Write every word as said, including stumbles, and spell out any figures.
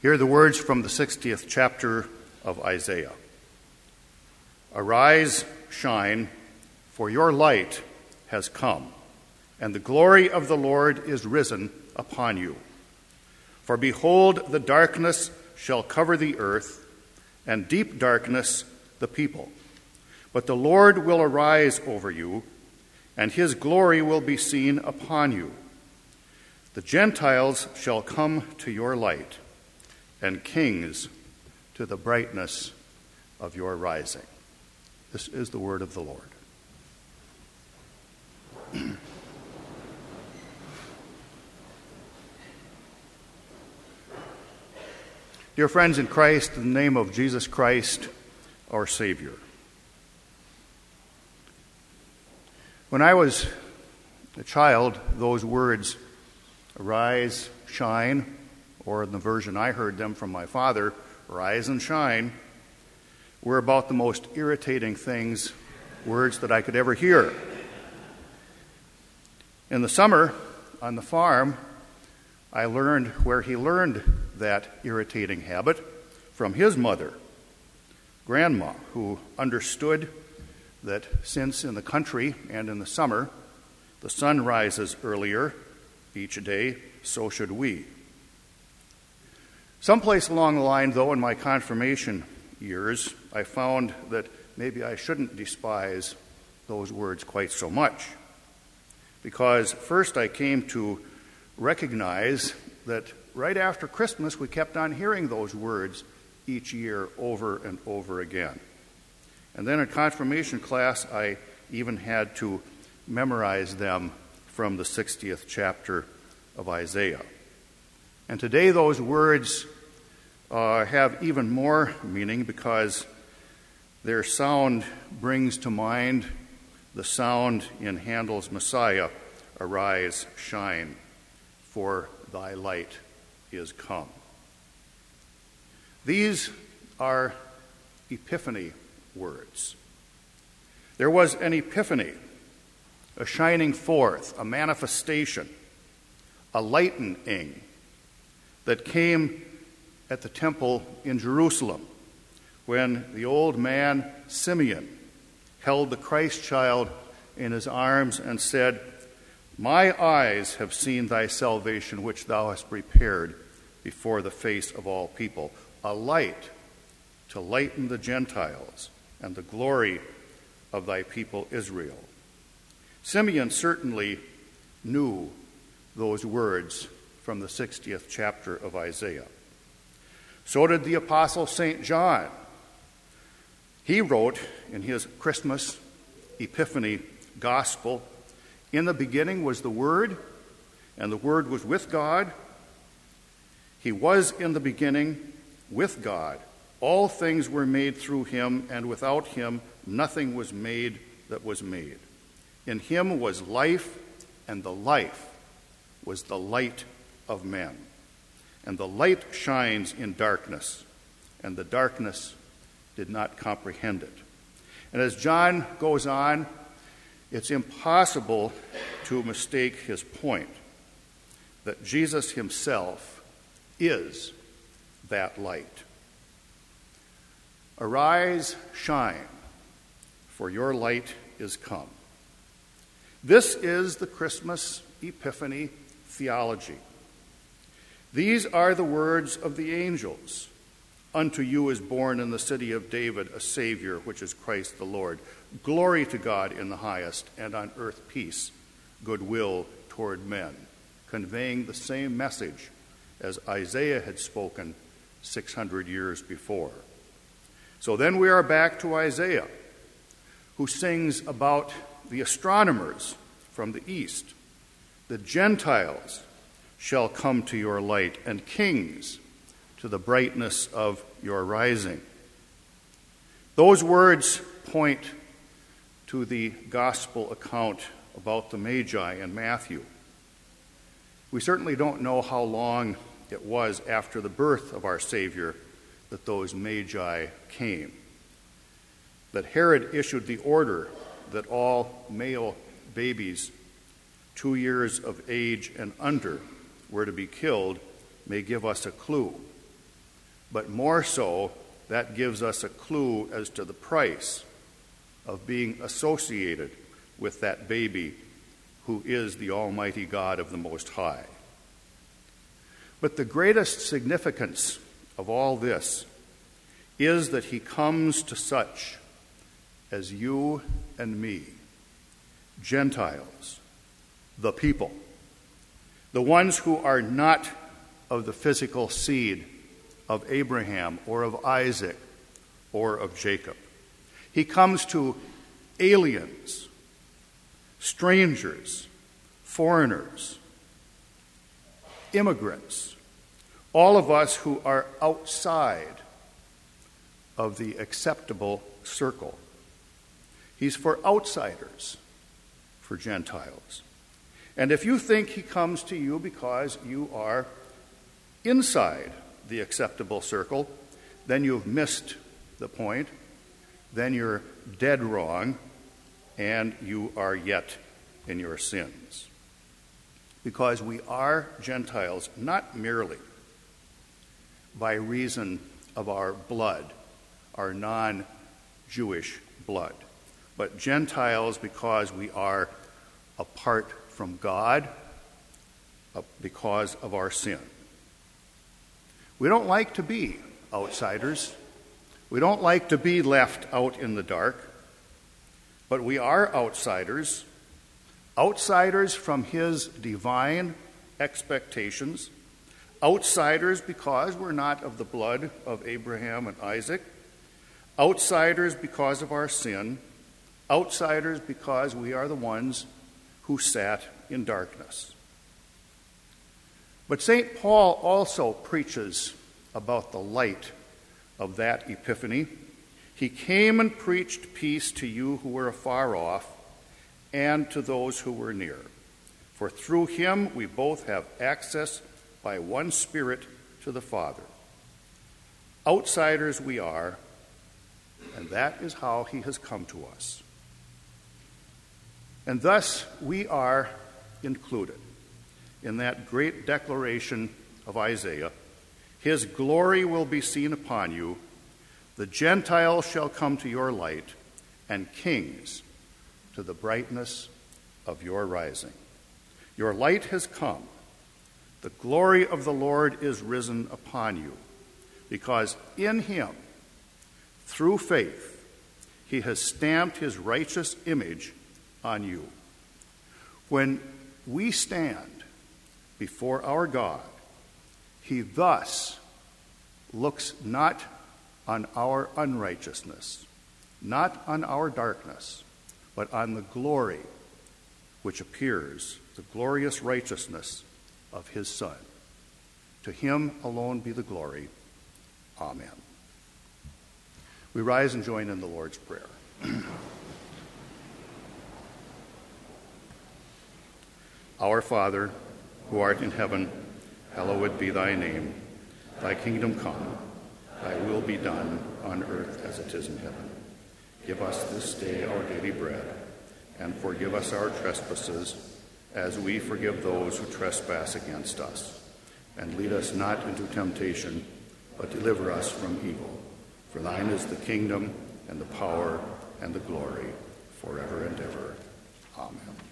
Hear the words from the sixtieth chapter of Isaiah. Arise, shine, for your light has come, and the glory of the Lord is risen upon you. For behold, the darkness shall cover the earth, and deep darkness the people. But the Lord will arise over you, and his glory will be seen upon you. The Gentiles shall come to your light, and kings to the brightness of your rising. This is the word of the Lord. Dear friends in Christ, in the name of Jesus Christ, our Savior. When I was a child, those words, arise, shine, or in the version I heard them from my father, rise and shine, were about the most irritating things, words that I could ever hear. In the summer, on the farm, I learned where he learned that irritating habit from his mother, Grandma, who understood that since in the country and in the summer the sun rises earlier each day, so should we. Someplace along the line, though, in my confirmation years, I found that maybe I shouldn't despise those words quite so much. Because first I came to recognize that right after Christmas we kept on hearing those words each year over and over again. And then in confirmation class I even had to memorize them from the sixtieth chapter of Isaiah. And today those words uh, have even more meaning because their sound brings to mind the sound in Handel's Messiah, arise, shine, for thy light is come. These are epiphany words. There was an epiphany, a shining forth, a manifestation, a lightening that came at the temple in Jerusalem when the old man Simeon held the Christ child in his arms and said, my eyes have seen thy salvation which thou hast prepared before the face of all people, a light to lighten the Gentiles and the glory of thy people Israel. Simeon certainly knew those words from the sixtieth chapter of Isaiah. So did the apostle Saint John. He wrote in his Christmas Epiphany Gospel, in the beginning was the Word, and the Word was with God. He was in the beginning with God. All things were made through him, and without him nothing was made that was made. In him was life, and the life was the light of men. And the light shines in darkness, and the darkness did not comprehend it. And as John goes on, it's impossible to mistake his point that Jesus himself is that light. Arise, shine, for your light is come. This is the Christmas Epiphany theology. These are the words of the angels. Unto you is born in the city of David a Savior, which is Christ the Lord. Glory to God in the highest, and on earth peace, goodwill toward men, conveying the same message as Isaiah had spoken six hundred years before. So then we are back to Isaiah, who sings about the astronomers from the east. The Gentiles shall come to your light, and kings to the brightness of your rising. Those words point to the gospel account about the Magi in Matthew. We certainly don't know how long it was after the birth of our Savior that those Magi came, that Herod issued the order that all male babies two years of age and under were to be killed may give us a clue. But more so, that gives us a clue as to the price of being associated with that baby who is the Almighty God of the Most High. But the greatest significance of all this is that he comes to such as you and me, Gentiles, the people, the ones who are not of the physical seed of Abraham or of Isaac or of Jacob. He comes to aliens, strangers, foreigners, immigrants, all of us who are outside of the acceptable circle. He's for outsiders, for Gentiles. And if you think he comes to you because you are inside the acceptable circle, then you've missed the point. Then you're dead wrong, and you are yet in your sins. Because we are Gentiles not merely by reason of our blood, our non-Jewish blood, but Gentiles because we are apart from God because of our sin. We don't like to be outsiders. We don't like to be left out in the dark, but we are outsiders, outsiders from his divine expectations, outsiders because we're not of the blood of Abraham and Isaac, outsiders because of our sin, outsiders because we are the ones who sat in darkness. But Saint Paul also preaches about the light of that epiphany. He came and preached peace to you who were afar off and to those who were near. For through him we both have access by one Spirit to the Father. Outsiders we are, and that is how he has come to us. And thus we are included in that great declaration of Isaiah. His glory will be seen upon you. The Gentiles shall come to your light, and kings to the brightness of your rising. Your light has come. The glory of the Lord is risen upon you, because in him, through faith, he has stamped his righteous image on you. When we stand before our God, he thus looks not on our unrighteousness, not on our darkness, but on the glory which appears, the glorious righteousness of his Son. To him alone be the glory. Amen. We rise and join in the Lord's Prayer. Our Father, who art in heaven, hallowed be thy name. Thy kingdom come, thy will be done on earth as it is in heaven. Give us this day our daily bread, and forgive us our trespasses, as we forgive those who trespass against us. And lead us not into temptation, but deliver us from evil. For thine is the kingdom, and the power, and the glory, forever and ever. Amen.